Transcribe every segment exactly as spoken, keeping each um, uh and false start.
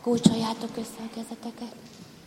Kulcsoljátok össze a kezeteket.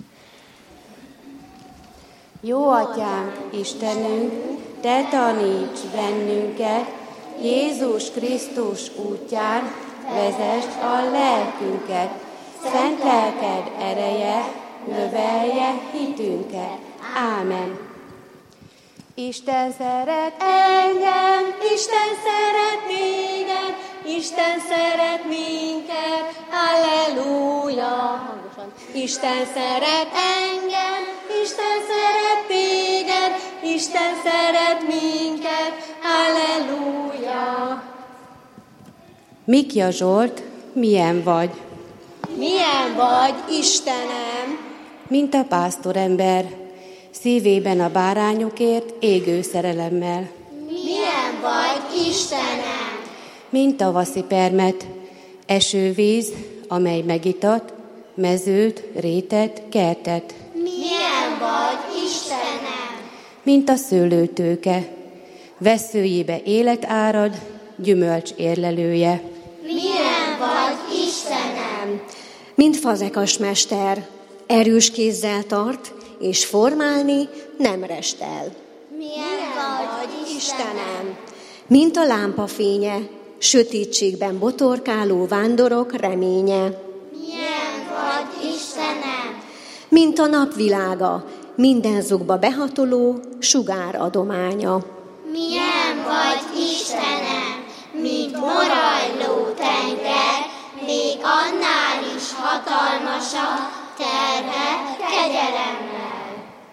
Jó Atyánk, Istenünk, Te taníts bennünket, Jézus Krisztus útján, vezesd a lelkünket, szent lelked ereje, növelje hitünket. Ámen. Isten szeret engem, Isten szeret téged, Isten szeret minket, halleluja. Hangosan. Isten szeret engem, Isten szeret téged, Isten szeret minket, halleluja. Mikja Zsolt, milyen vagy? Milyen vagy, Istenem? Mint a pásztorember, szívében a bárányokért égő szerelemmel. Milyen vagy, Istenem? Mint tavaszi permet, esővíz, amely megitat, mezőt, rétet, kertet. Milyen vagy, Istenem? Mint a szőlőtőke, vesszőjébe élet árad, gyümölcs érlelője. Milyen vagy, Istenem? Mint fazekas mester, erős kézzel tart, és formálni nem restel. Milyen vagy, Istenem? Mint a lámpa fénye, sötétségben botorkáló vándorok reménye. Milyen vagy, Istenem? Mint a napvilága, minden zugba behatoló sugár adománya. Milyen vagy, Istenem? Mint morajló tenger, még annál is hatalmasabb terhe kegyelemmel.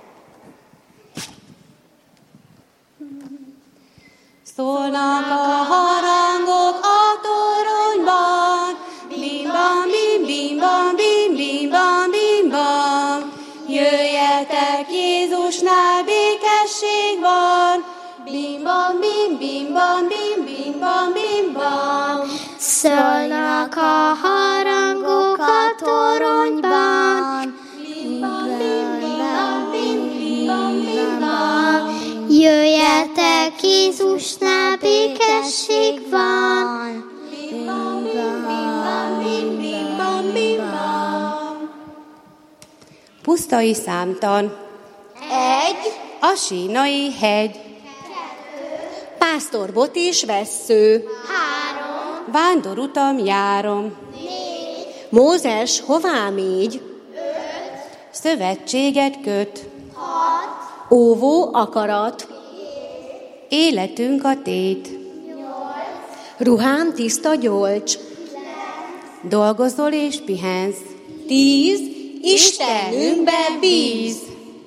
Szólnak a harangok a toronyban, bim-bam, bim-bim-bam, bim-bim-bam, bim-bam. Jöjjetek, Jézusnál békesség van, bim-bam, bim-bim-bam, bim-bim-bam, bim-bam. Szólnak a harangok a toronyban, bim-bam, bim-bim-bam, bim-bim-bam, bim-bam. Jöjjetek, Jézusnál békesség van, bim-bam, bim-bim-bam, bim-bim-bam, bim-bam. Pusztai számtan, Egy, a sínai hegy, Pásztorbot és vessző, három, vándorutam járom, négy, Mózes hová mégy, szövetséget köt, hat, óvó akarat, életünk a tét, ruhám tiszta gyolcs, dolgozol és pihensz, tíz, Istenünkbe bíz.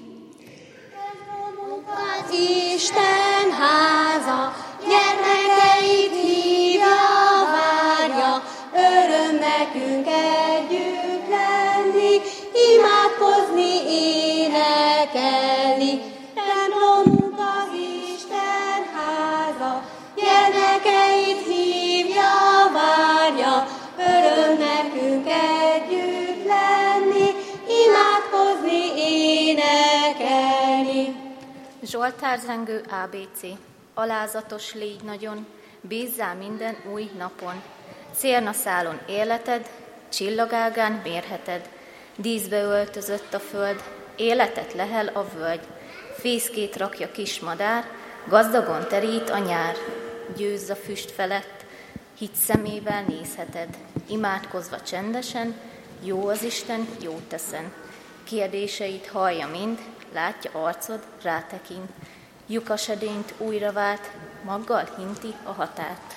az Isten háza, gyermekeit hívja, várja, öröm nekünk együtt lenni, imádkozni, énekelni. Templomunk az Isten háza, gyermekeit hívja, várja, öröm nekünk együtt lenni, imádkozni, énekelni. Zsoltárzengő á bé cé. Alázatos légy nagyon, bízzál minden új napon. Cérnaszálon életed, csillagágán mérheted. Díszbe öltözött a föld, életet lehel a völgy. Fészkét rakja kis madár, gazdagon terít a nyár. Győzz a füst felett, hit szemével nézheted. Imádkozva csendesen, jó az Isten, jót teszen. Kérdéseit hallja mind, látja arcod, rátekint. Lyukasedényt újra vált, maggal hinti a határt.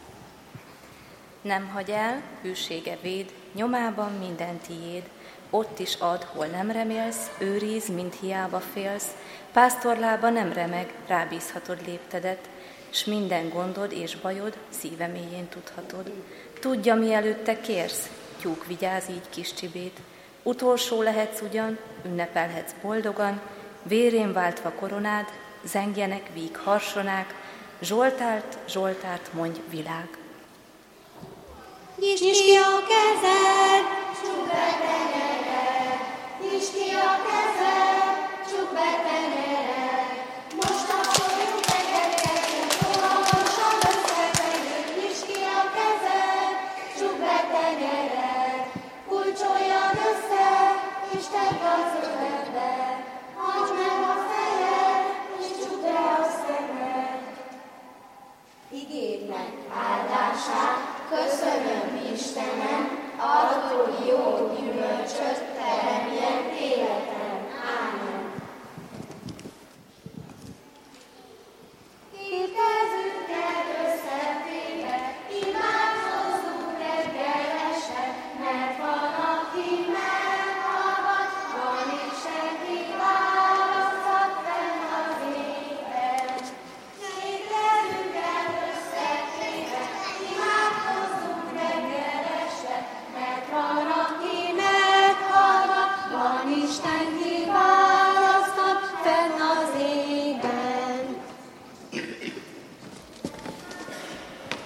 Nem hagy el, hűsége véd, nyomában minden tiéd. Ott is ad, hol nem remélsz, őriz, mint hiába félsz. Pásztorlába nem remeg, rábízhatod léptedet, s minden gondod és bajod szíve mélyén tudhatod. Tudja, mielőtt te kérsz, tyúk vigyáz így kis csibét. Utolsó lehetsz ugyan, ünnepelhetsz boldogan, vérén váltva koronád, zengjenek víg harsonák, Zsoltárt, Zsoltárt mondj világ. Nyisd ki a kezed, csukd be tenyered, nyisd ki a kezed, csukd be tenyered. Most akarjuk tegedeket, óvatosan összetegyük, nyisd ki a kezed, csukd be tenyered. Kulcsolja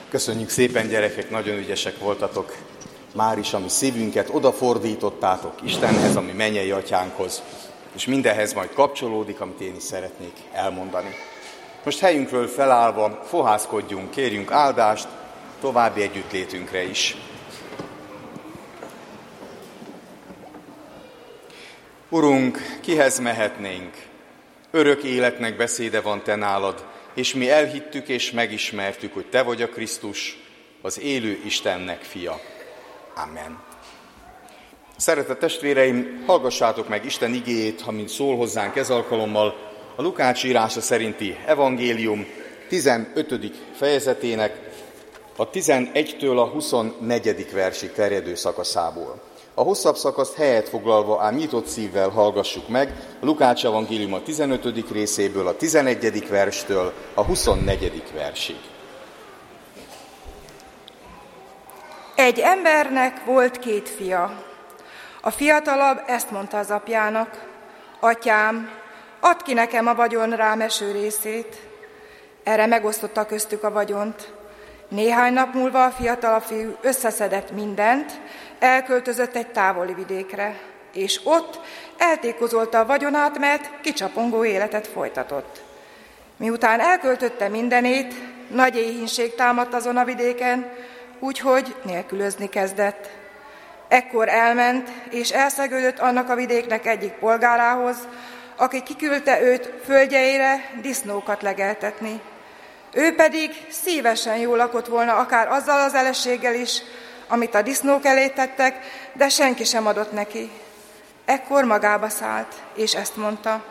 Köszönjük szépen, gyerekek, nagyon ügyesek voltatok. Már is a mi szívünket odafordítottátok Istenhez, a mi mennyei atyánkhoz, és mindenhez majd kapcsolódik, amit én is szeretnék elmondani. Most helyünkről felállva fohászkodjunk, kérjünk áldást további együttlétünkre is. Urunk, kihez mehetnénk? Örök életnek beszéde van te nálad, és mi elhittük és megismertük, hogy te vagy a Krisztus, az élő Istennek fia. Amen. Szeretett testvéreim, hallgassátok meg Isten igéjét, amint szól hozzánk ez alkalommal a Lukács írása szerinti evangélium tizenötödik fejezetének a tizenegytől a huszonnegyedik versig terjedő szakaszából. A hosszabb szakaszt helyet foglalva, ám nyitott szívvel hallgassuk meg a Lukács evangélium a tizenötödik részéből, a tizenegyedik verstől a huszonnegyedik versig. Egy embernek volt két fia. A fiatalabb ezt mondta az apjának: Atyám, add ki nekem a vagyon rám eső részét. Erre megosztotta köztük a vagyont. Néhány nap múlva a fiatalabb fiú összeszedett mindent, elköltözött egy távoli vidékre, és ott eltékozolta a vagyonát, mert kicsapongó életet folytatott. Miután elköltötte mindenét, nagy éhínség támadt azon a vidéken, úgyhogy nélkülözni kezdett. Ekkor elment, és elszegődött annak a vidéknek egyik polgárához, aki kiküldte őt földjeire disznókat legeltetni. Ő pedig szívesen jól lakott volna akár azzal az elességgel is, amit a disznók elé tettek, de senki sem adott neki. Ekkor magába szállt, és ezt mondta: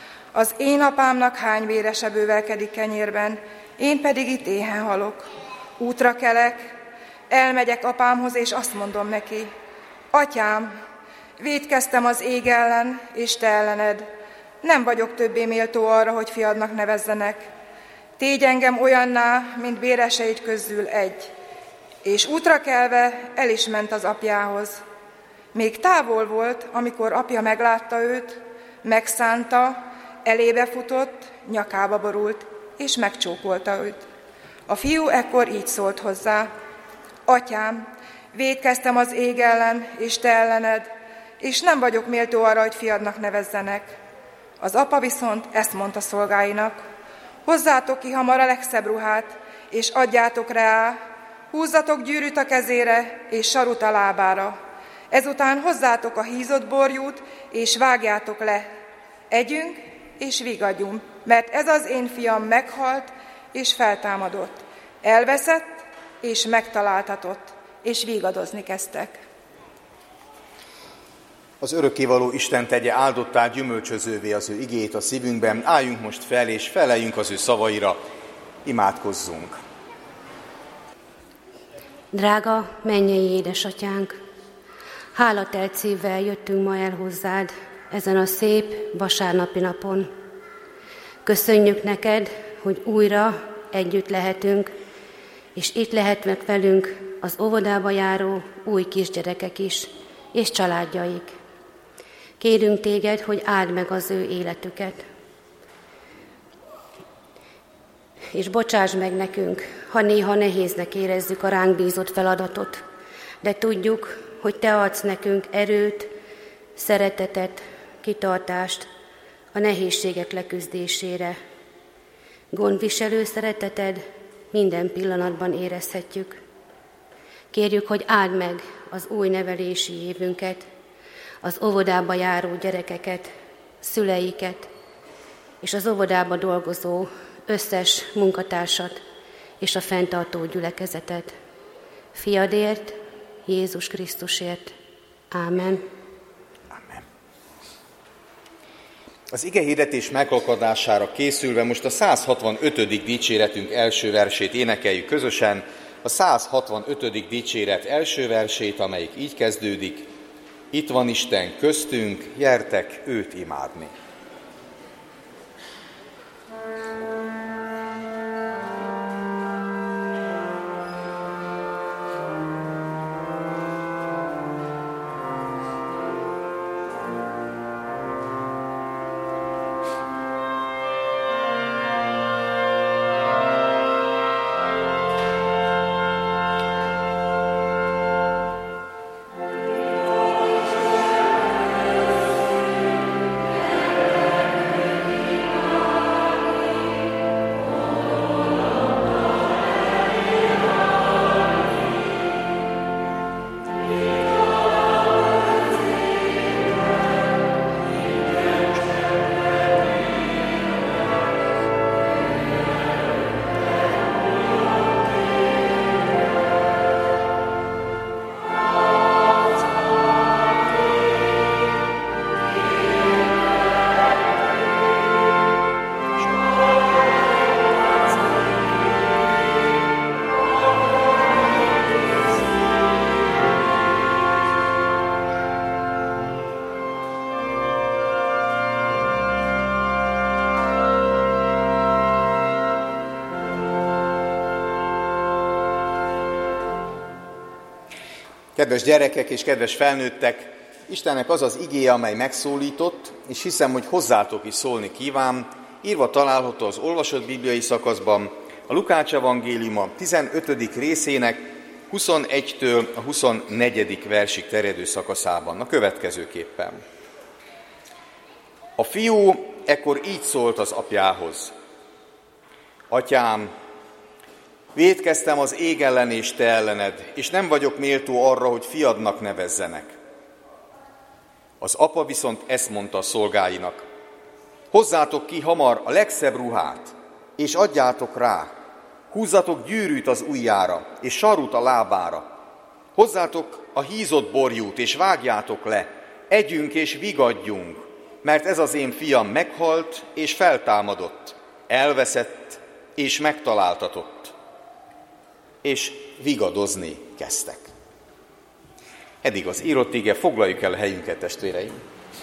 Az én apámnak hány vérese bővelkedik kenyérben, én pedig itt éhen halok. Útra kelek, elmegyek apámhoz, és azt mondom neki: Atyám, vétkeztem az ég ellen, és te ellened. Nem vagyok többé méltó arra, hogy fiadnak nevezzenek. Tégy engem olyanná, mint véreseid közül egy. És útra kelve el is ment az apjához. Még távol volt, amikor apja meglátta őt, megszánta, elébe futott, nyakába borult, és megcsókolta őt. A fiú ekkor így szólt hozzá: Atyám, vétkeztem az ég ellen, és te ellened, és nem vagyok méltó arra, hogy fiadnak nevezzenek. Az apa viszont ezt mondta szolgáinak: Hozzátok ki hamar a legszebb ruhát, és adjátok rá, húzzatok gyűrűt a kezére, és sarut a lábára. Ezután hozzátok a hízott borjút, és vágjátok le. Együnk, és vigadjunk, mert ez az én fiam meghalt, és feltámadott. Elveszett, és megtaláltatott, és vigadozni kezdtek. Az örökkévaló Isten tegye áldottá, gyümölcsözővé az ő igéjét a szívünkben. Álljunk most fel, és feleljünk az ő szavaira. Imádkozzunk. Drága mennyei édesatyánk, hálatelt szívvel jöttünk ma el hozzád ezen a szép vasárnapi napon. Köszönjük neked, hogy újra együtt lehetünk, és itt lehetnek velünk az óvodába járó új kisgyerekek is, és családjaik. Kérünk téged, hogy áld meg az ő életüket. És bocsáss meg nekünk, ha néha nehéznek érezzük a ránk bízott feladatot, de tudjuk, hogy te adsz nekünk erőt, szeretetet, kitartást a nehézségek leküzdésére. Gondviselő szereteted minden pillanatban érezhetjük. Kérjük, hogy áld meg az új nevelési évünket, az óvodába járó gyerekeket, szüleiket, és az óvodába dolgozó összes munkatársat és a fenntartó gyülekezetet. Fiadért, Jézus Krisztusért. Ámen. Ámen. Az igehirdetés megakadására készülve most a száz hatvanötödik dicséretünk első versét énekeljük közösen. A száz hatvanötödik dicséret első versét, amelyik így kezdődik: Itt van Isten köztünk, gyertek őt imádni. Kedves gyerekek és kedves felnőttek, Istennek az az igéje, amely megszólított, és hiszem, hogy hozzátok is szólni kíván, írva található az olvasott bibliai szakaszban, a Lukács evangéliuma tizenötödik részének huszonegytől a huszonnegyedik versig terjedő szakaszában, a következőképpen. A fiú ekkor így szólt az apjához: Atyám, vétkeztem az ég ellen és te ellened, és nem vagyok méltó arra, hogy fiadnak nevezzenek. Az apa viszont ezt mondta a szolgáinak: hozzátok ki hamar a legszebb ruhát, és adjátok rá, húzzatok gyűrűt az ujjára, és sarút a lábára. Hozzátok a hízott borjút, és vágjátok le, együnk és vigadjunk, mert ez az én fiam meghalt, és feltámadott, elveszett, és megtaláltatott. És vigadozni kezdtek. Eddig az írott ige, foglaljuk el a helyünket, testvéreim.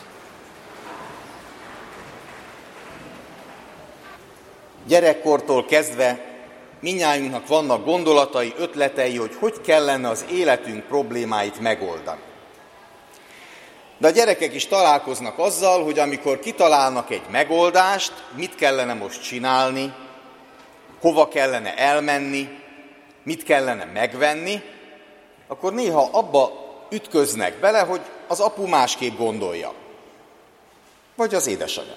Gyerekkortól kezdve mindnyájunknak vannak gondolatai, ötletei, hogy hogy kellene az életünk problémáit megoldani. De a gyerekek is találkoznak azzal, hogy amikor kitalálnak egy megoldást, mit kellene most csinálni, hova kellene elmenni, mit kellene megvenni, akkor néha abba ütköznek bele, hogy az apu másképp gondolja. Vagy az édesanyja.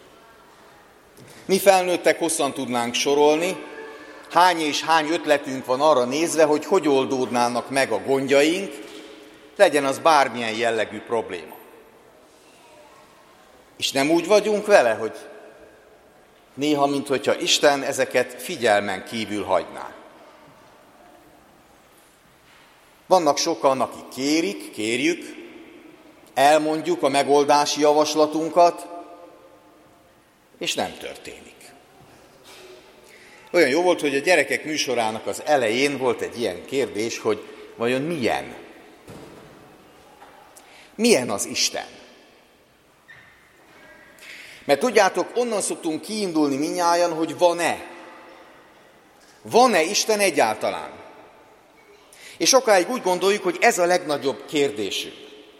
Mi felnőttek hosszan tudnánk sorolni, hány és hány ötletünk van arra nézve, hogy hogy oldódnának meg a gondjaink, legyen az bármilyen jellegű probléma. És nem úgy vagyunk vele, hogy néha, minthogyha Isten ezeket figyelmen kívül hagyná. Vannak sokan, akik kérik, kérjük, elmondjuk a megoldási javaslatunkat, és nem történik. Olyan jó volt, hogy a gyerekek műsorának az elején volt egy ilyen kérdés, hogy vajon milyen? Milyen az Isten? Mert tudjátok, onnan szoktunk kiindulni mindnyájan, hogy van-e? Van-e Isten egyáltalán? És sokáig úgy gondoljuk, hogy ez a legnagyobb kérdésünk.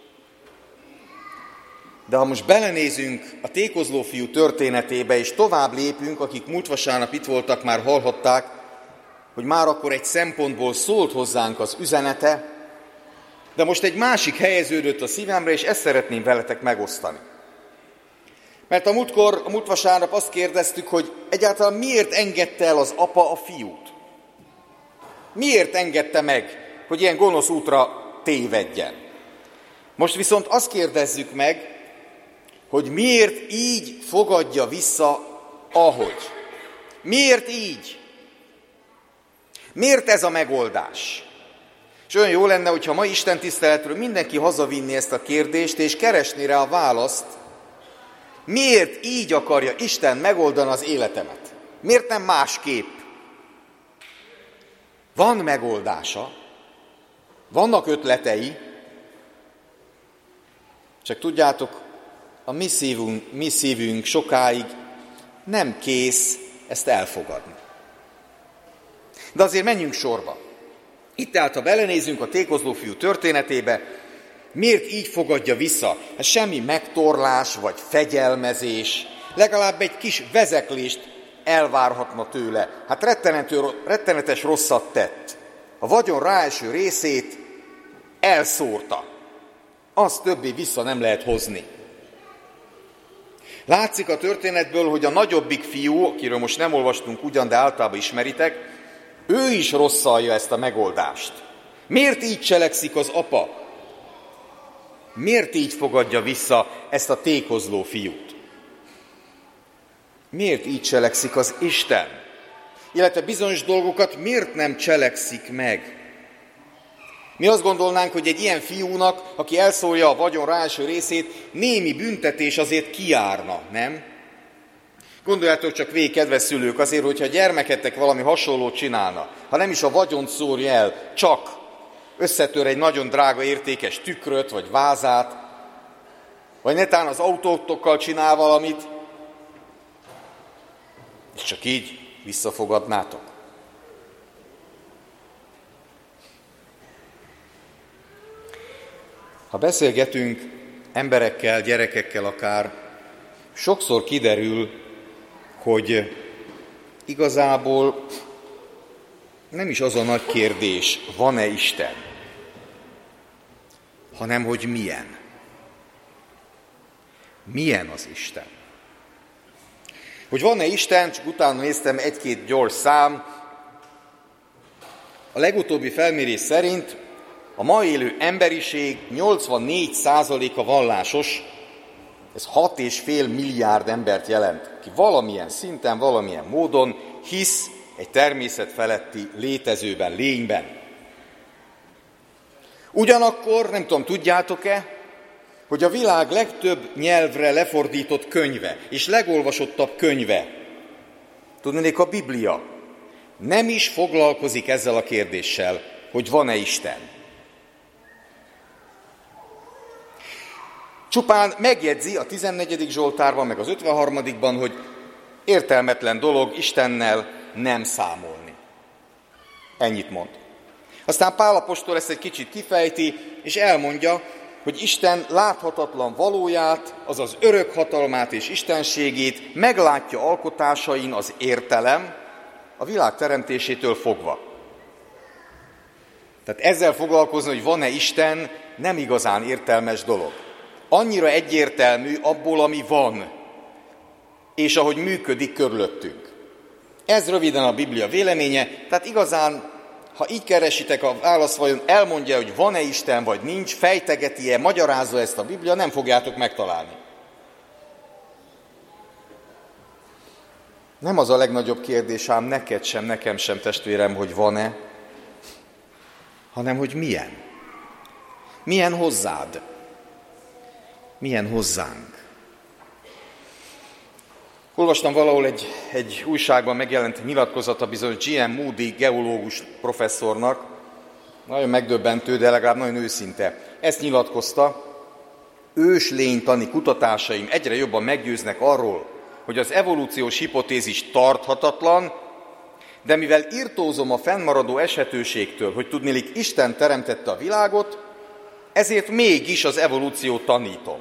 De ha most belenézünk a tékozló fiú történetébe, és tovább lépünk, akik múlt vasárnap itt voltak, már hallhatták, hogy már akkor egy szempontból szólt hozzánk az üzenete, de most egy másik helyeződött a szívemre, és ezt szeretném veletek megosztani. Mert a múltkor, a múlt vasárnap azt kérdeztük, hogy egyáltalán miért engedte el az apa a fiút? Miért engedte meg, hogy ilyen gonosz útra tévedjen? Most viszont azt kérdezzük meg, hogy miért így fogadja vissza, ahogy. Miért így? Miért ez a megoldás? És olyan jó lenne, hogyha ma Isten tiszteletről mindenki hazavinni ezt a kérdést, és keresni rá a választ, miért így akarja Isten megoldani az életemet? Miért nem másképp? Van megoldása, vannak ötletei, csak tudjátok, a mi szívünk, mi szívünk sokáig nem kész ezt elfogadni. De azért menjünk sorba. Itt tehát, ha belenézünk a tékozló fiú történetébe, miért így fogadja vissza? Ez semmi megtorlás vagy fegyelmezés, legalább egy kis vezeklést elvárhatna tőle. Hát rettenetes rosszat tett. A vagyon ráeső részét elszórta. Azt többé vissza nem lehet hozni. Látszik a történetből, hogy a nagyobbik fiú, akiről most nem olvastunk ugyan, de általában ismeritek, ő is rosszalja ezt a megoldást. Miért így cselekszik az apa? Miért így fogadja vissza ezt a tékozló fiút? Miért így cselekszik az Isten? Illetve bizonyos dolgokat miért nem cselekszik meg? Mi azt gondolnánk, hogy egy ilyen fiúnak, aki elszórja a vagyon ráeső részét, némi büntetés azért kijárna, nem? Gondoljátok csak végig, kedves szülők, azért, hogyha a gyermeketek valami hasonlót csinálna, ha nem is a vagyont szórja el, csak összetör egy nagyon drága értékes tükröt, vagy vázát, vagy netán az autótokkal csinál valamit, és csak így visszafogadnátok. Ha beszélgetünk emberekkel, gyerekekkel akár, sokszor kiderül, hogy igazából nem is az a nagy kérdés, van-e Isten, hanem hogy milyen. Milyen az Isten? Hogy van-e Isten, csak utána néztem egy-két gyors szám. A legutóbbi felmérés szerint a ma élő emberiség nyolcvannégy százaléka vallásos, ez hat és fél milliárd embert jelent, ki valamilyen szinten, valamilyen módon hisz egy természet feletti létezőben, lényben. Ugyanakkor, nem tudom, tudjátok-e, hogy a világ legtöbb nyelvre lefordított könyve és legolvasottabb könyve, tudnék a Biblia, nem is foglalkozik ezzel a kérdéssel, hogy van-e Isten. Csupán megjegyzi a tizennegyedik Zsoltárban, meg az ötvenharmadikban, hogy értelmetlen dolog Istennel nem számolni. Ennyit mond. Aztán Pál apostol ezt egy kicsit kifejti, és elmondja, hogy Isten láthatatlan valóját, azaz örök hatalmát és istenségét meglátja alkotásain az értelem a világ teremtésétől fogva. Tehát ezzel foglalkozni, hogy van-e Isten, nem igazán értelmes dolog. Annyira egyértelmű abból, ami van, és ahogy működik körülöttünk. Ez röviden a Biblia véleménye, tehát igazán, ha így keresitek a választ, vajon elmondja, hogy van-e Isten, vagy nincs, fejtegeti-e, magyarázza ezt a Biblia, nem fogjátok megtalálni. Nem az a legnagyobb kérdés, ám neked sem, nekem sem, testvérem, hogy van-e, hanem hogy milyen. Milyen hozzád? Milyen hozzánk? Olvastam valahol egy, egy újságban megjelent nyilatkozata bizonyos G M Moody geológus professzornak, nagyon megdöbbentő, de legalább nagyon őszinte. Ezt nyilatkozta, őslénytani kutatásaim egyre jobban meggyőznek arról, hogy az evolúciós hipotézis tarthatatlan, de mivel irtózom a fennmaradó esetőségtől, hogy tudniillik Isten teremtette a világot, ezért mégis az evolúciót tanítom.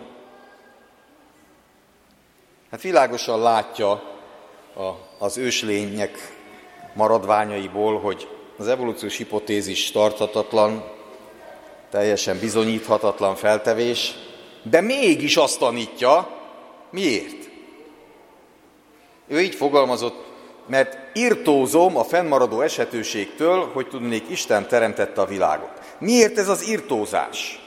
Hát világosan látja a, az őslények maradványaiból, hogy az evolúciós hipotézis tarthatatlan, teljesen bizonyíthatatlan feltevés, de mégis azt tanítja, miért? Ő így fogalmazott, mert irtózom a fennmaradó esetőségtől, hogy tudnék, Isten teremtette a világot. Miért ez az irtózás?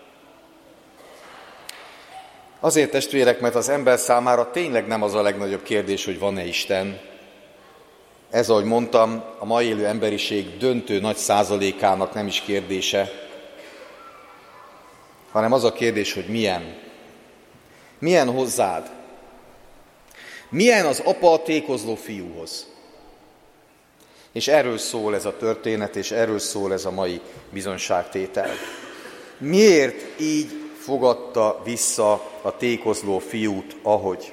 Azért, testvérek, mert az ember számára tényleg nem az a legnagyobb kérdés, hogy van-e Isten. Ez, ahogy mondtam, a ma élő emberiség döntő nagy százalékának nem is kérdése, hanem az a kérdés, hogy milyen. Milyen hozzád? Milyen az apa a tékozló fiúhoz? És erről szól ez a történet, és erről szól ez a mai bizonyságtétel. Miért így fogadta vissza a tékozló fiút, ahogy?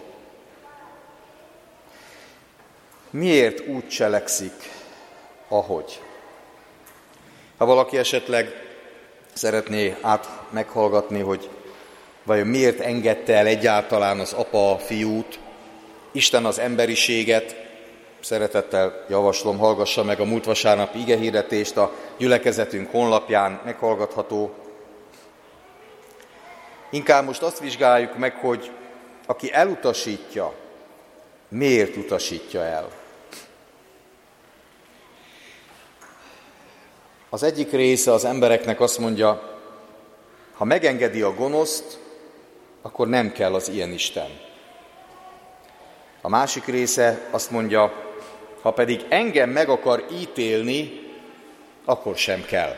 Miért úgy cselekszik, ahogy? Ha valaki esetleg szeretné át meghallgatni, hogy vajon miért engedte el egyáltalán az apa a fiút, Isten az emberiséget, szeretettel javaslom, hallgassa meg a múlt vasárnapi igehirdetést, a gyülekezetünk honlapján meghallgatható. Inkább most azt vizsgáljuk meg, hogy aki elutasítja, miért utasítja el. Az egyik része az embereknek azt mondja, ha megengedi a gonoszt, akkor nem kell az ilyen Isten. A másik része azt mondja, ha pedig engem meg akar ítélni, akkor sem kell.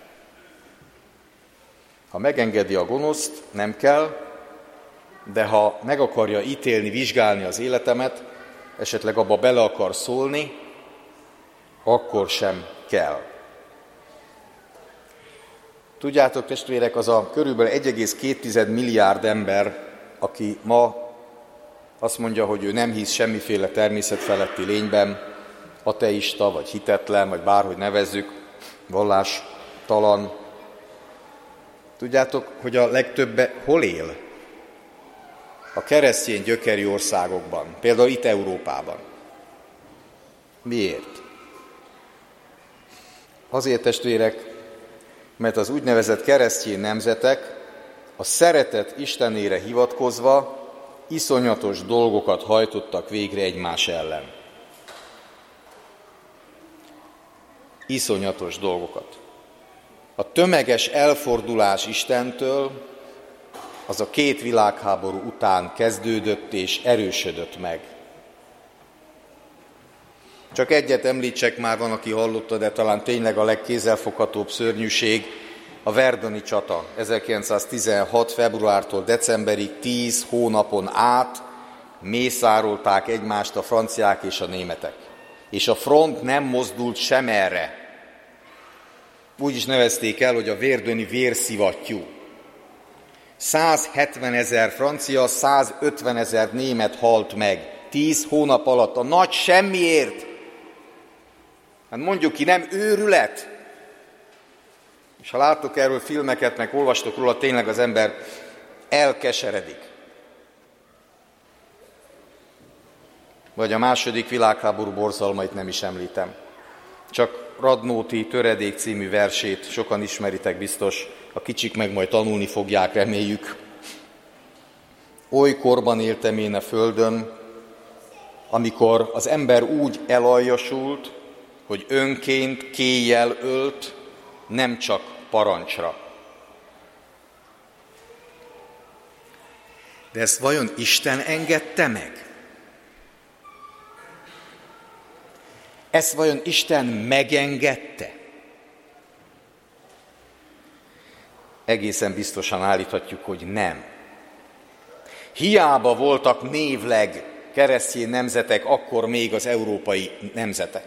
Ha megengedi a gonoszt, nem kell, de ha meg akarja ítélni, vizsgálni az életemet, esetleg abba bele akar szólni, akkor sem kell. Tudjátok, testvérek, az a körülbelül egy egész két milliárd ember, aki ma azt mondja, hogy ő nem hisz semmiféle természet feletti lényben, ateista, vagy hitetlen, vagy bárhogy nevezzük, vallástalan. Tudjátok, hogy a legtöbbe hol él? A keresztény gyökerű országokban, például itt Európában. Miért? Azért, testvérek, mert az úgynevezett keresztény nemzetek a szeretet Istenére hivatkozva iszonyatos dolgokat hajtottak végre egymás ellen. Iszonyatos dolgokat. A tömeges elfordulás Istentől az a két világháború után kezdődött és erősödött meg. Csak egyet említsek, már van, aki hallotta, de talán tényleg a legkézzelfoghatóbb szörnyűség, a verduni csata. ezerkilencszáztizenhat. februártól decemberig tíz hónapon át mészárolták egymást a franciák és a németek. És a front nem mozdult sem erre. Úgy is nevezték el, hogy a verduni vérszivattyú. százhetvenezer francia, százötvenezer német halt meg. Tíz hónap alatt a nagy semmiért. Hát mondjuk ki, nem őrület. És ha láttok erről filmeket, meg olvastok róla, tényleg az ember elkeseredik. Vagy a második világháború borzalmait nem is említem. Csak Radnóti Töredék című versét sokan ismeritek biztos, a kicsik meg majd tanulni fogják, reméljük. Oly korban éltem én a földön, amikor az ember úgy elaljasult, hogy önként kéjjel ölt, nem csak parancsra. De ezt vajon Isten engedte meg? Ezt vajon Isten megengedte? Egészen biztosan állíthatjuk, hogy nem. Hiába voltak névleg keresztény nemzetek, akkor még az európai nemzetek.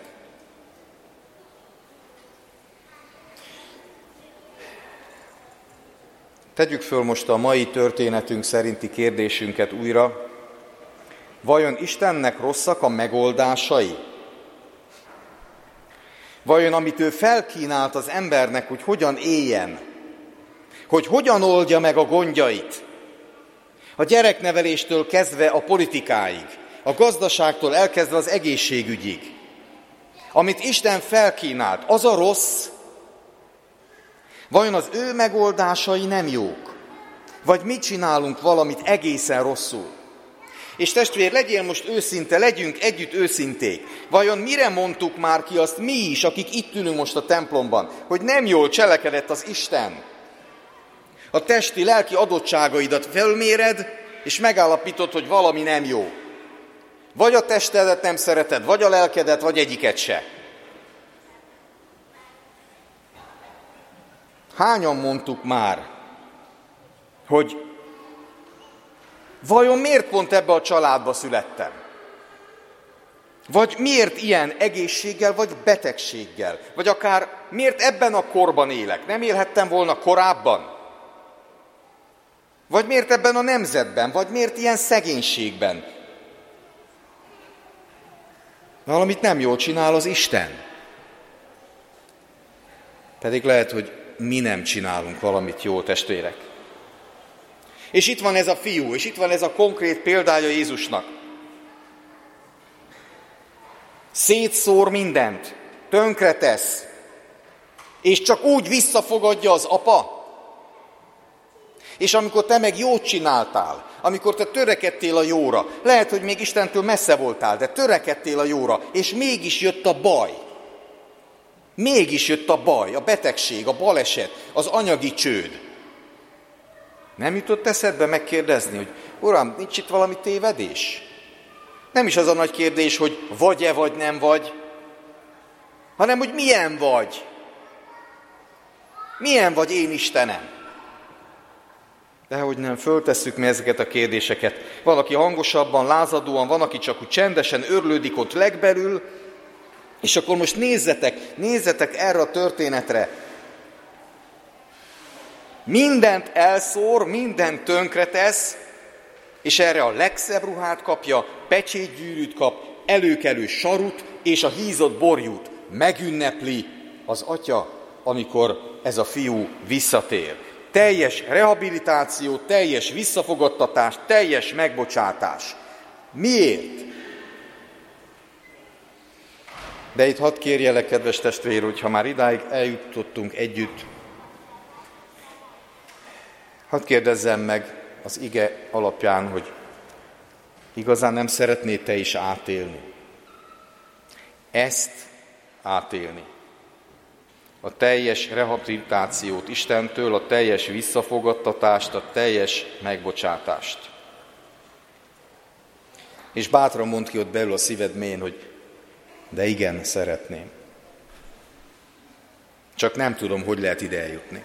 Tegyük föl most a mai történetünk szerinti kérdésünket újra. Vajon Istennek rosszak a megoldásai? Vajon amit ő felkínált az embernek, hogy hogyan éljen, hogy hogyan oldja meg a gondjait, a gyerekneveléstől kezdve a politikáig, a gazdaságtól elkezdve az egészségügyig, amit Isten felkínált, az a rossz? Vajon az ő megoldásai nem jók? Vagy mit csinálunk valamit egészen rosszul? És testvér, legyél most őszinte, legyünk együtt őszinték. Vajon mire mondtuk már ki azt mi is, akik itt ülünk most a templomban, hogy nem jól cselekedett az Isten? A testi, lelki adottságaidat felméred, és megállapítod, hogy valami nem jó. Vagy a testedet nem szereted, vagy a lelkedet, vagy egyiket se. Hányan mondtuk már, hogy vajon miért pont ebbe a családba születtem? Vagy miért ilyen egészséggel, vagy betegséggel? Vagy akár miért ebben a korban élek? Nem élhettem volna korábban? Vagy miért ebben a nemzetben? Vagy miért ilyen szegénységben? Valamit nem jól csinál az Isten. Pedig lehet, hogy mi nem csinálunk valamit jól, testvérek. És itt van ez a fiú, és itt van ez a konkrét példája Jézusnak. Szétszór mindent, tönkretesz, és csak úgy visszafogadja az apa. És amikor te meg jót csináltál, amikor te törekedtél a jóra, lehet, hogy még Istentől messze voltál, de törekedtél a jóra, és mégis jött a baj. Mégis jött a baj, a betegség, a baleset, az anyagi csőd. Nem jutott eszedbe megkérdezni, hogy Uram, nincs itt valami tévedés? Nem is az a nagy kérdés, hogy vagy-e, vagy nem vagy, hanem, hogy milyen vagy. Milyen vagy én, Istenem? De hogy nem, föltesszük mi ezeket a kérdéseket. Valaki hangosabban, lázadóan, van, aki csak úgy csendesen örlődik ott legbelül, és akkor most nézzetek, nézzetek erre a történetre. Mindent elszór, mindent tönkretesz, és erre a legszebb ruhát kapja, pecsétgyűrűt kap, előkelő sarut és a hízott borjút. Megünnepli az atya, amikor ez a fiú visszatér. Teljes rehabilitáció, teljes visszafogadtatás, teljes megbocsátás. Miért? De itt hadd kérjelek, kedves testvér, hogy ha már idáig eljutottunk együtt, hadd kérdezzem meg az ige alapján, hogy igazán nem szeretnéd te is átélni. Ezt átélni. A teljes rehabilitációt Istentől, a teljes visszafogadtatást, a teljes megbocsátást. És bátran mondd ki ott belül a szíved mélyén, hogy de igen, szeretném. Csak nem tudom, hogy lehet ide eljutni.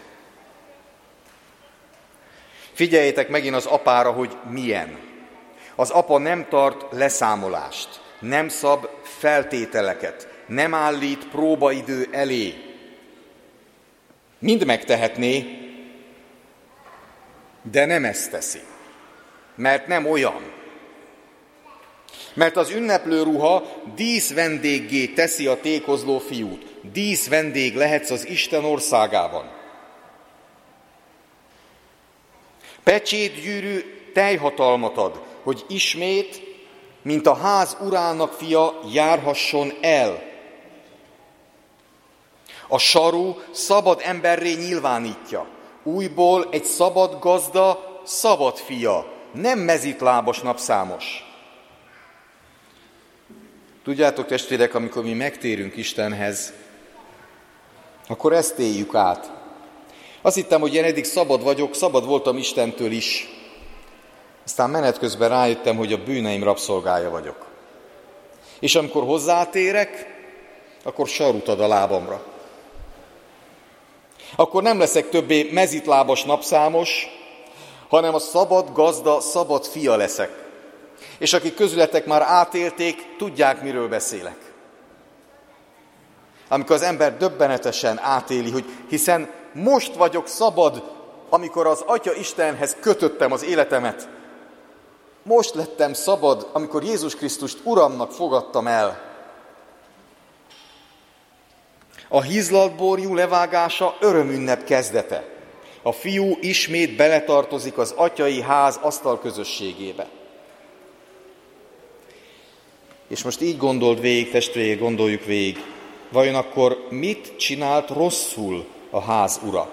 Figyeljétek megint az apára, hogy milyen. Az apa nem tart leszámolást, nem szab feltételeket, nem állít próbaidő elé. Mind megtehetné, de nem ezt teszi, mert nem olyan. Mert az ünneplő ruha díszvendéggé teszi a tékozló fiút. Díszvendég lehetsz az Isten országában. Pecsétgyűrű teljhatalmat ad, hogy ismét, mint a ház urának fia, járhasson el. A saru szabad emberré nyilvánítja. Újból egy szabad gazda, szabad fia, nem mezitlábas napszámos. Tudjátok, testvérek, amikor mi megtérünk Istenhez, akkor ezt éljük át. Azt hittem, hogy én eddig szabad vagyok, szabad voltam Istentől is. Aztán menet közben rájöttem, hogy a bűneim rabszolgája vagyok. És amikor hozzátérek, akkor sarut ad a lábamra. Akkor nem leszek többé mezitlábas napszámos, hanem a szabad gazda, szabad fia leszek. És akik közületek már átélték, tudják, miről beszélek. Amikor az ember döbbenetesen átéli, hogy hiszen most vagyok szabad, amikor az Atya Istenhez kötöttem az életemet. Most lettem szabad, amikor Jézus Krisztust Uramnak fogadtam el. A hizlatborjú levágása örömünnep kezdete. A fiú ismét beletartozik az atyai ház asztalközösségébe. És most így gondold végig, testvér, gondoljuk végig, vajon akkor mit csinált rosszul a ház ura?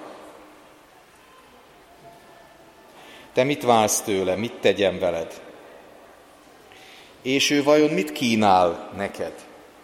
Te mit vársz tőle, mit tegyen veled? És ő vajon mit kínál neked?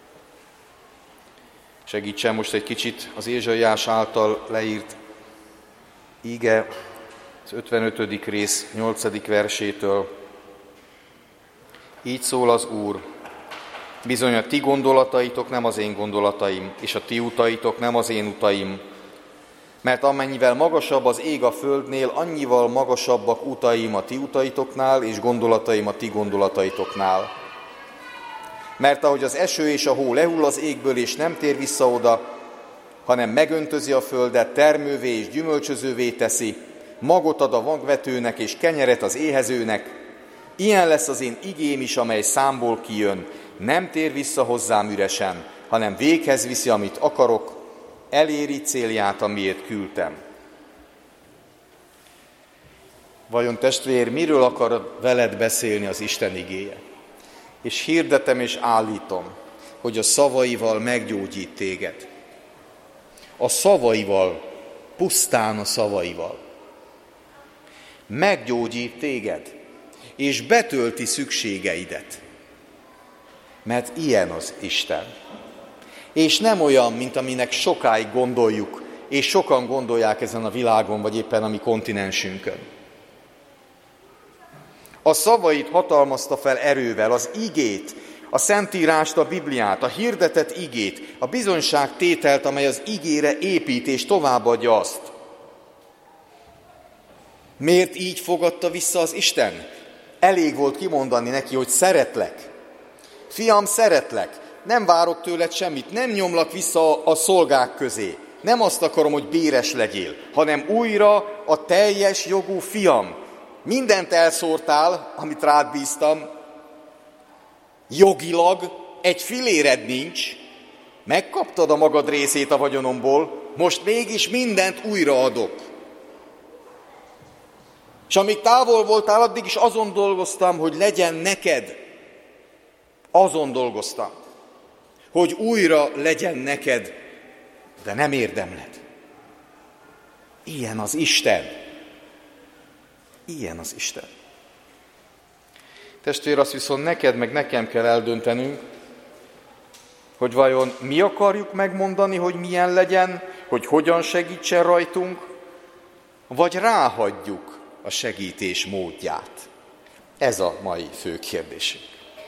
Segítsen most egy kicsit az Ézsaiás által leírt ige, az ötvenötödik rész nyolcadik versétől. Így szól az Úr: bizony a ti gondolataitok nem az én gondolataim, és a ti utaitok nem az én utaim. Mert amennyivel magasabb az ég a földnél, annyival magasabbak utaim a ti utaitoknál, és gondolataim a ti gondolataitoknál. Mert ahogy az eső és a hó lehull az égből, és nem tér vissza oda, hanem megöntözi a földet, termővé és gyümölcsözővé teszi, magot ad a magvetőnek és kenyeret az éhezőnek, ilyen lesz az én igém is, amely számból kijön, nem tér vissza hozzám üresen, hanem véghez viszi, amit akarok, eléri célját, amiért küldtem. Vajon testvér, miről akar veled beszélni az Isten igéje? És hirdetem és állítom, hogy a szavaival meggyógyít téged. A szavaival, pusztán a szavaival. Meggyógyít téged, és betölti szükségeidet. Mert ilyen az Isten. És nem olyan, mint aminek sokáig gondoljuk, és sokan gondolják ezen a világon, vagy éppen a mi kontinensünkön. A szavait hatalmazta fel erővel, az igét, a Szentírást, a Bibliát, a hirdetett igét, a bizonyságtételt, amely az igére épít és továbbadja azt. Miért így fogadta vissza az Isten? Elég volt kimondani neki, hogy szeretlek. Fiam, szeretlek, nem várok tőled semmit, nem nyomlak vissza a szolgák közé. Nem azt akarom, hogy béres legyél, hanem újra a teljes jogú fiam. Mindent elszórtál, amit rád bíztam. Jogilag egy filéred nincs. Megkaptad a magad részét a vagyonomból, most mégis mindent újra adok. És amíg távol voltál, addig is azon dolgoztam, hogy legyen neked. Azon dolgoztam, hogy újra legyen neked, de nem érdemled. Ilyen az Isten. Ilyen az Isten. Testvér, azt viszont neked meg nekem kell eldöntenünk, hogy vajon mi akarjuk megmondani, hogy milyen legyen, hogy hogyan segítsen rajtunk, vagy ráhagyjuk a segítés módját. Ez a mai fő kérdésünk.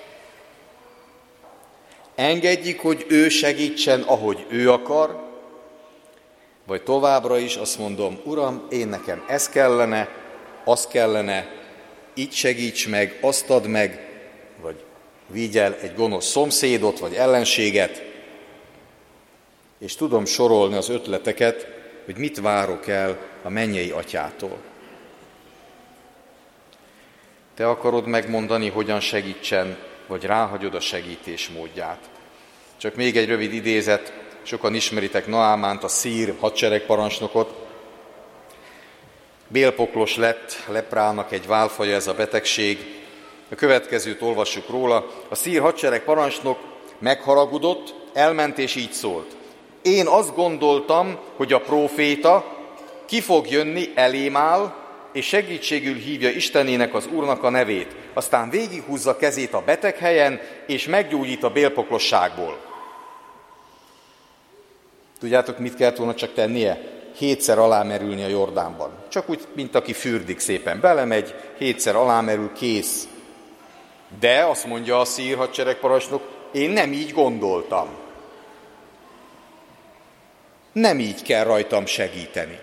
Engedjük, hogy ő segítsen, ahogy ő akar, vagy továbbra is azt mondom, Uram, én nekem ez kellene, az kellene, így segíts meg, azt add meg, vagy vigy el egy gonosz szomszédot, vagy ellenséget, és tudom sorolni az ötleteket, hogy mit várok el a mennyei atyától. Te akarod megmondani, hogyan segítsen, vagy ráhagyod a segítés módját. Csak még egy rövid idézet, sokan ismeritek Naamánt, a szír hadseregparancsnokot. Bélpoklos lett, leprának egy válfaja ez a betegség. A következőt olvassuk róla. A szír hadseregparancsnok megharagudott, elment és így szólt. Én azt gondoltam, hogy a próféta ki fog jönni, elém áll, és segítségül hívja Istenének, az Úrnak a nevét. Aztán végighúzza kezét a beteg helyen, és meggyógyít a bélpoklosságból. Tudjátok, mit kellett volna csak tennie? Hétszer alámerülni a Jordánban. Csak úgy, mint aki fürdik szépen. Belemegy, hétszer alámerül, kész. De, azt mondja a szír hadseregparancsnok, én nem így gondoltam. Nem így kell rajtam segíteni.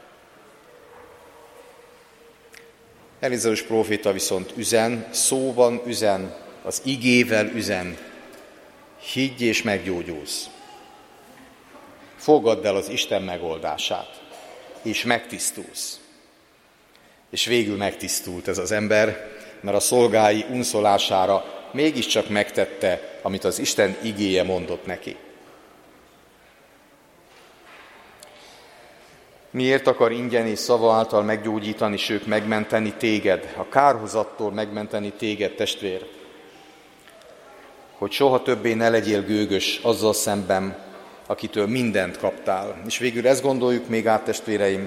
Elizeus próféta viszont üzen, szóban üzen, az igével üzen, higgy és meggyógyulsz. Fogadd el az Isten megoldását, és megtisztulsz. És végül megtisztult ez az ember, mert a szolgái unszolására mégiscsak megtette, amit az Isten igéje mondott neki. Miért akar ingyen és szava által meggyógyítani, sőt megmenteni téged, a kárhozattól megmenteni téged, testvér? Hogy soha többé ne legyél gőgös azzal szemben, akitől mindent kaptál. És végül ezt gondoljuk még át, testvéreim.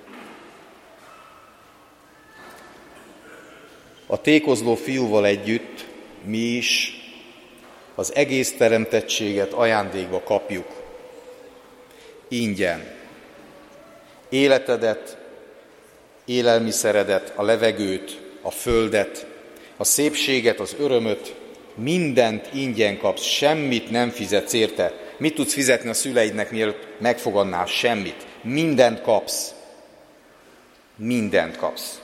A tékozló fiúval együtt mi is az egész teremtettséget ajándékba kapjuk. Ingyen. Életedet, élelmiszeredet, a levegőt, a földet, a szépséget, az örömöt, mindent ingyen kapsz, semmit nem fizetsz érte. Mit tudsz fizetni a szüleidnek, mielőtt megfogadnál? Semmit. Mindent kapsz. Mindent kapsz.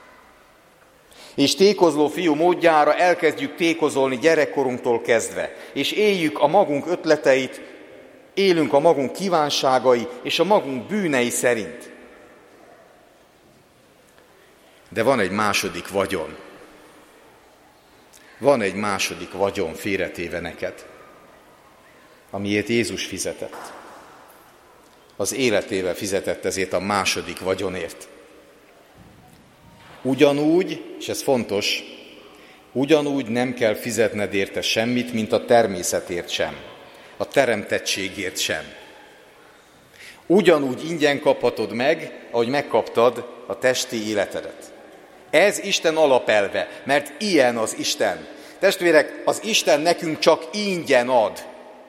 És tékozló fiú módjára elkezdjük tékozolni gyerekkorunktól kezdve, és éljük a magunk ötleteit, élünk a magunk kívánságai és a magunk bűnei szerint. De van egy második vagyon. Van egy második vagyon félretéve neked, amiért Jézus fizetett. Az életével fizetett ezért a második vagyonért. Ugyanúgy, és ez fontos, ugyanúgy nem kell fizetned érte semmit, mint a természetért sem, a teremtettségért sem. Ugyanúgy ingyen kaphatod meg, ahogy megkaptad a testi életedet. Ez Isten alapelve, mert ilyen az Isten. Testvérek, az Isten nekünk csak ingyen ad.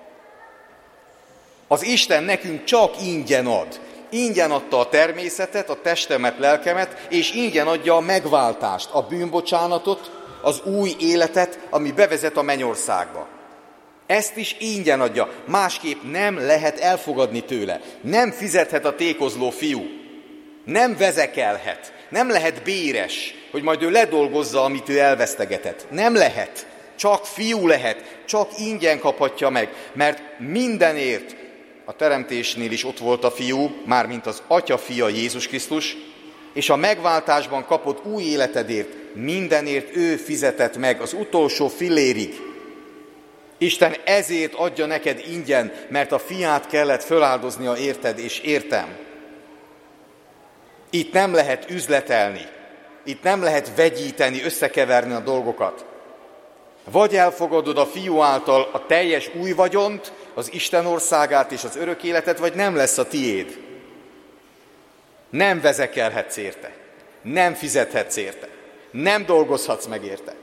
Az Isten nekünk csak ingyen ad. Ingyen adta a természetet, a testemet, lelkemet, és ingyen adja a megváltást, a bűnbocsánatot, az új életet, ami bevezet a mennyországba. Ezt is ingyen adja, másképp nem lehet elfogadni tőle. Nem fizethet a tékozló fiú, nem vezekelhet, nem lehet béres, hogy majd ő ledolgozza, amit ő elvesztegetett. Nem lehet, csak fiú lehet, csak ingyen kaphatja meg, mert mindenért, a teremtésnél is ott volt a fiú, mármint az Atya fia Jézus Krisztus, és a megváltásban kapott új életedért, mindenért ő fizetett meg az utolsó fillérig. Isten ezért adja neked ingyen, mert a fiát kellett föláldoznia érted és értem. Itt nem lehet üzletelni. Itt nem lehet vegyíteni, összekeverni a dolgokat. Vagy elfogadod a fiú által a teljes új vagyont, az Isten országát és az örök életet, vagy nem lesz a tiéd. Nem vezekelhetsz érte, nem fizethetsz érte, nem dolgozhatsz meg érte.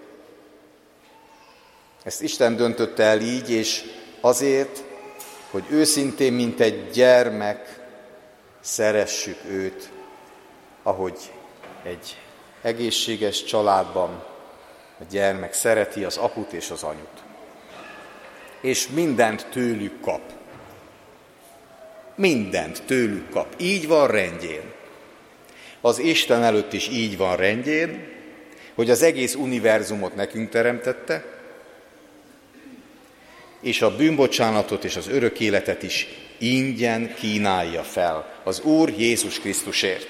Ezt Isten döntötte el így, és azért, hogy őszintén, mint egy gyermek, szeressük őt, ahogy egy egészséges családban a gyermek szereti az aput és az anyut. És mindent tőlük kap. Mindent tőlük kap. Így van rendjén. Az Isten előtt is így van rendjén, hogy az egész univerzumot nekünk teremtette, és a bűnbocsánatot és az örök életet is ingyen kínálja fel az Úr Jézus Krisztusért.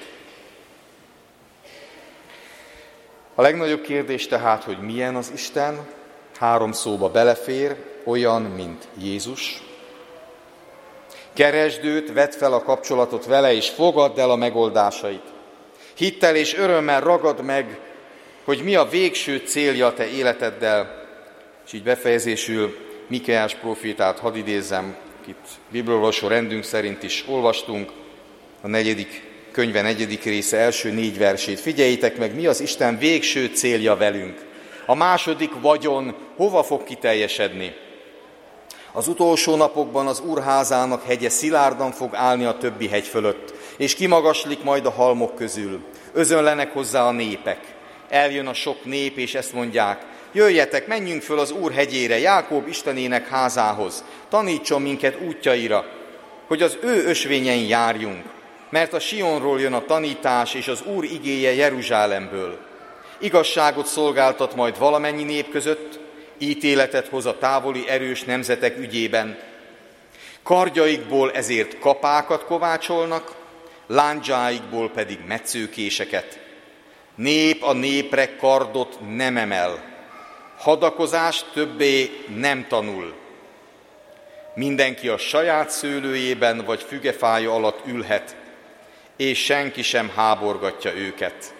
A legnagyobb kérdés tehát, hogy milyen az Isten, három szóba belefér, olyan, mint Jézus. Keresd őt, vedd fel a kapcsolatot vele, és fogadd el a megoldásait. Hittel és örömmel ragad meg, hogy mi a végső célja a te életeddel. És így befejezésül Mikeás prófétát hadd idézzem, itt bibliaolvasó rendünk szerint is olvastunk, a negyedik könyve negyedik része első négy versét. Figyeljétek meg, mi az Isten végső célja velünk. A második vagyon hova fog kiteljesedni? Az utolsó napokban az Úr házának hegye szilárdan fog állni a többi hegy fölött, és kimagaslik majd a halmok közül. Özönlenek hozzá a népek. Eljön a sok nép, és ezt mondják: jöjjetek, menjünk föl az Úr hegyére, Jákob Istenének házához, tanítson minket útjaira, hogy az ő ösvényein járjunk, mert a Sionról jön a tanítás, és az Úr igéje Jeruzsálemből. Igazságot szolgáltat majd valamennyi nép között, ítéletet hoz a távoli erős nemzetek ügyében. Kardjaikból ezért kapákat kovácsolnak, lándzsáikból pedig metszőkéseket. Nép a népre kardot nem emel, hadakozást többé nem tanul. Mindenki a saját szőlőjében vagy fügefája alatt ülhet, és senki sem háborgatja őket.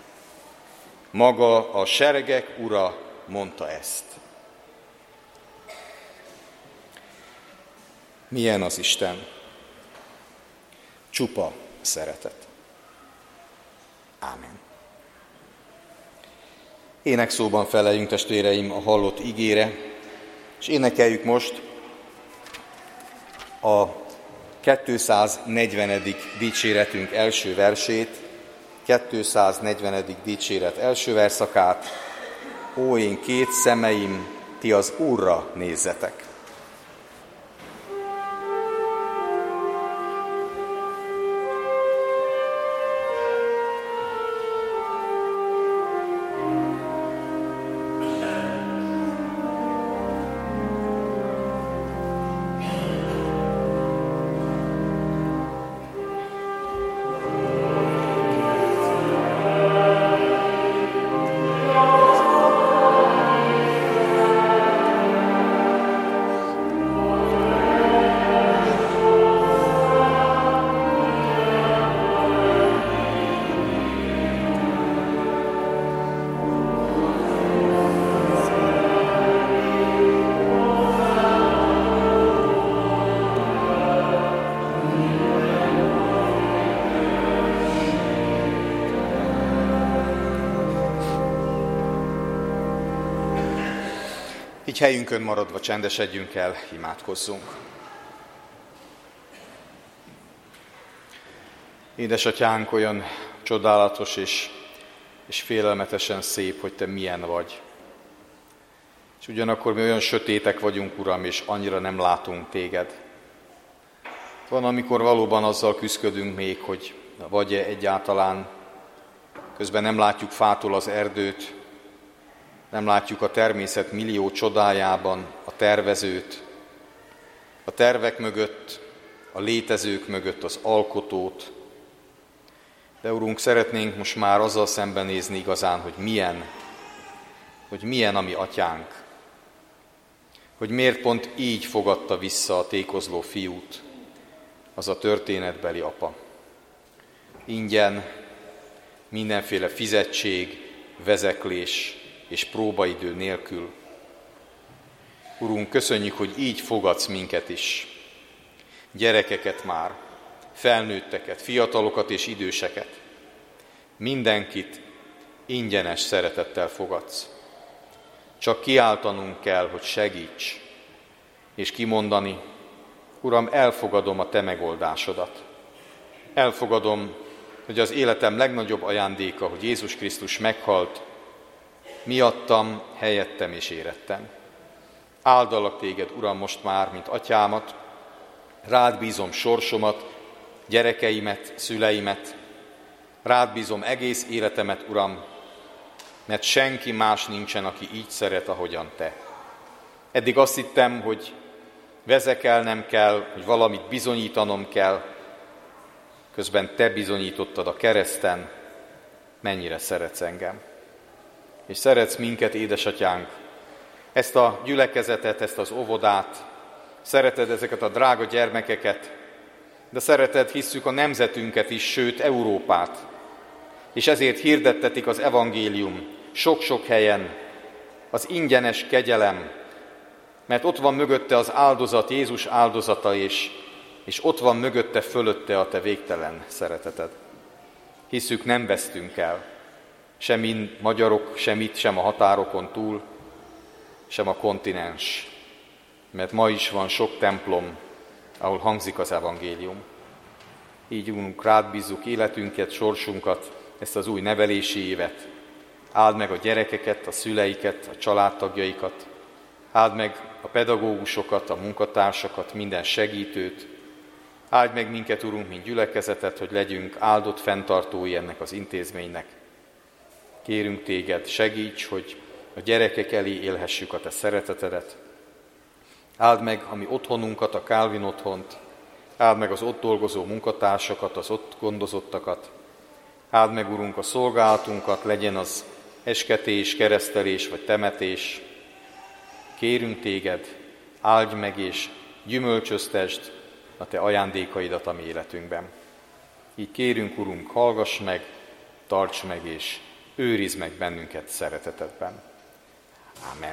Maga a seregek ura mondta ezt. Milyen az Isten? Csupa szeretet. Ámen. Énekszóban feleljünk, testvéreim, a hallott igére, és énekeljük most a kétszáznegyvenedik dicséretünk első versét, kétszáznegyvenedik dicséret első verszakát. Ó, én két szemeim, ti az Úrra nézzetek! Így helyünkön maradva csendesedjünk el, imádkozzunk. Édesatyánk, olyan csodálatos és, és félelmetesen szép, hogy Te milyen vagy. És ugyanakkor mi olyan sötétek vagyunk, Uram, és annyira nem látunk Téged. Van, amikor valóban azzal küszködünk még, hogy vagy-e egyáltalán, közben nem látjuk fától az erdőt, nem látjuk a természet millió csodájában a tervezőt, a tervek mögött, a létezők mögött az alkotót. De Urunk, szeretnénk most már azzal szembenézni igazán, hogy milyen, hogy milyen a mi atyánk, hogy miért pont így fogadta vissza a tékozló fiút, az a történetbeli apa. Ingyen, mindenféle fizetség, vezeklés és próbaidő nélkül. Urunk, köszönjük, hogy így fogadsz minket is, gyerekeket már, felnőtteket, fiatalokat és időseket. Mindenkit ingyenes szeretettel fogadsz. Csak kiáltanunk kell, hogy segíts, és kimondani, Uram, elfogadom a Te megoldásodat. Elfogadom, hogy az életem legnagyobb ajándéka, hogy Jézus Krisztus meghalt, miattam, helyettem és érettem. Áldalak Téged, Uram, most már, mint atyámat, rád bízom sorsomat, gyerekeimet, szüleimet, rád bízom egész életemet, Uram, mert senki más nincsen, aki így szeret, ahogyan Te. Eddig azt hittem, hogy vezekelnem kell, hogy valamit bizonyítanom kell, közben Te bizonyítottad a kereszten, mennyire szeretsz engem. És szeretsz minket, édesatyánk, ezt a gyülekezetet, ezt az óvodát, szereted ezeket a drága gyermekeket, de szereted, hisszük, a nemzetünket is, sőt Európát. És ezért hirdettetik az evangélium sok-sok helyen, az ingyenes kegyelem, mert ott van mögötte az áldozat, Jézus áldozata, és, és ott van mögötte, fölötte a Te végtelen szereteted. Hisszük, nem vesztünk el, sem mi magyarok, semmit, sem a határokon túl, sem a kontinens, mert ma is van sok templom, ahol hangzik az evangélium. Így, Úrunk, rád bízzuk életünket, sorsunkat, ezt az új nevelési évet. Áld meg a gyerekeket, a szüleiket, a családtagjaikat. Áld meg a pedagógusokat, a munkatársakat, minden segítőt. Áld meg minket, Urunk, mint gyülekezetet, hogy legyünk áldott fenntartói ennek az intézménynek. Kérünk Téged, segíts, hogy a gyerekek elé élhessük a Te szeretetedet. Áld meg a mi otthonunkat, a Calvin otthont. Áld meg az ott dolgozó munkatársakat, az ott gondozottakat. Áld meg, Urunk, a szolgálatunkat, legyen az esketés, keresztelés vagy temetés. Kérünk Téged, áldj meg és gyümölcsöztesd a Te ajándékaidat a mi életünkben. Így kérünk, Urunk, hallgass meg, tarts meg és őrizd meg bennünket szeretetedben. Ámen.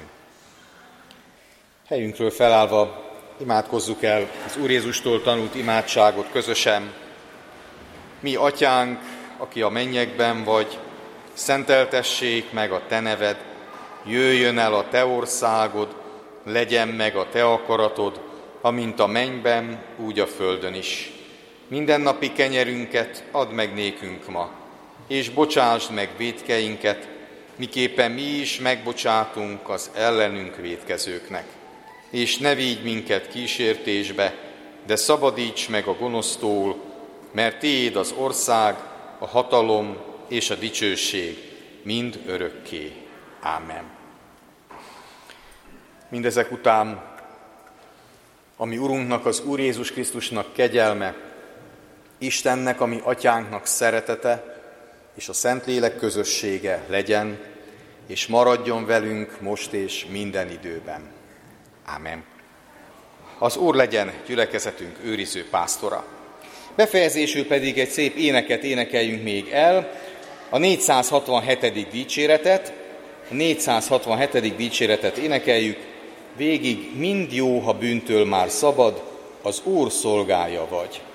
Helyünkről felállva imádkozzuk el az Úr Jézustól tanult imádságot közösen. Mi, Atyánk, aki a mennyekben vagy, szenteltessék meg a Te neved, jöjjön el a Te országod, legyen meg a Te akaratod, amint a mennyben, úgy a földön is. Mindennapi kenyerünket add meg nékünk ma, és bocsásd meg vétkeinket, miképpen mi is megbocsátunk az ellenünk vétkezőknek. És ne vigy minket kísértésbe, de szabadíts meg a gonosztól, mert Tiéd az ország, a hatalom és a dicsőség mind örökké. Ámen. Mindezek után, ami Urunknak, az Úr Jézus Krisztusnak kegyelme, Istennek, ami Atyánknak szeretete, és a Szentlélek közössége legyen, és maradjon velünk most és minden időben. Ámen. Az Úr legyen gyülekezetünk őriző pásztora. Befejezésül pedig egy szép éneket énekeljünk még el, a négyszázhatvanhetedik dicséretet, a négyszázhatvanhetedik dicséretet énekeljük, végig mind jó, ha bűntől már szabad, az Úr szolgája vagy.